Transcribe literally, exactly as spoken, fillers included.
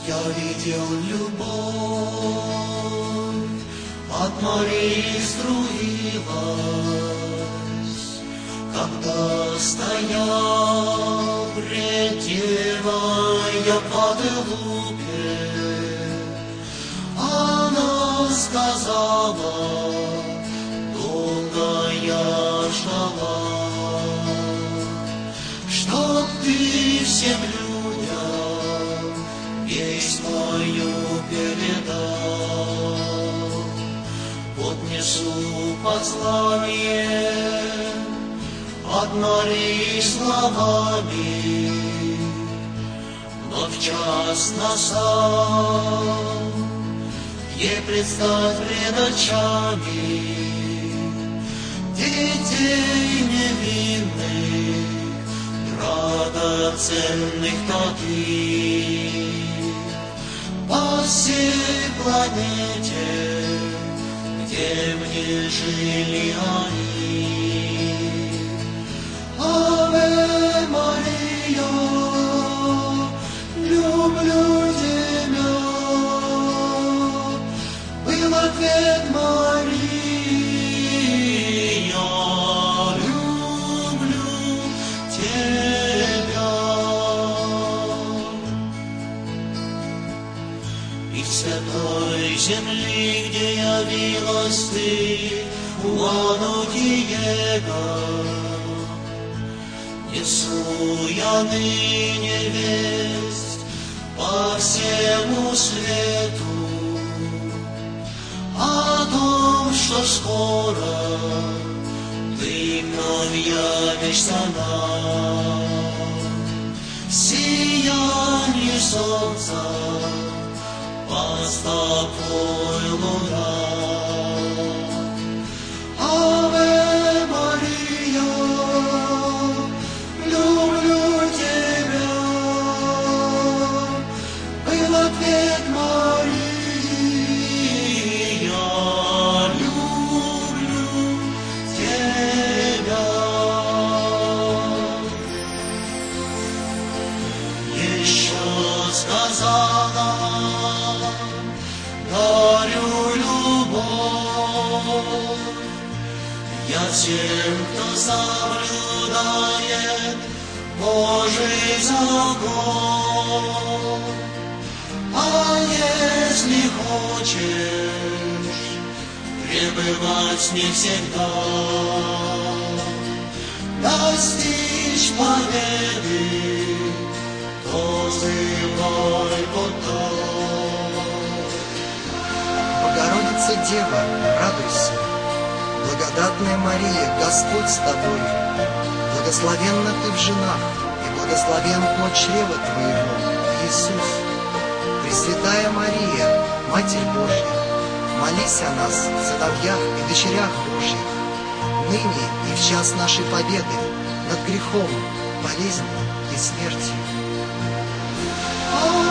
Я видел любовь, от морей струилась, когда стоял пред девой я под лупе. Она сказала, долго я ждала, чтоб ты всем людям весть мою передал. Вот несу послание от морей словами, но в час настал ей предстать пред очами детей невинных, драгоценных таких. По всей планете, где мне жили они. Аве Мария, люблю тебя, был ответ Мария, люблю тебя. И в святой земли, где явилась ты, Уану Диего, несу я ныне весть по всему свету о том, что скоро ты вновь явишься нам. Сияние солнца под тобой луна. Аве Мария, люблю тебя, был ответ Мария, люблю тебя. Еще сказала, дарю любовь я всем, кто соблюдает Божий закон. А если хочешь пребывать не всегда, достичь победы, то взывай потом. Богородица Дева, радуйся, благодатная Мария, Господь с тобой, благословенна ты в женах, и благословен плод чрева твоего, Иисус. Пресвятая Мария, Матерь Божья, молись о нас, сыновьях и дочерях Божьих, ныне и в час нашей победы над грехом, болезнью и смертью.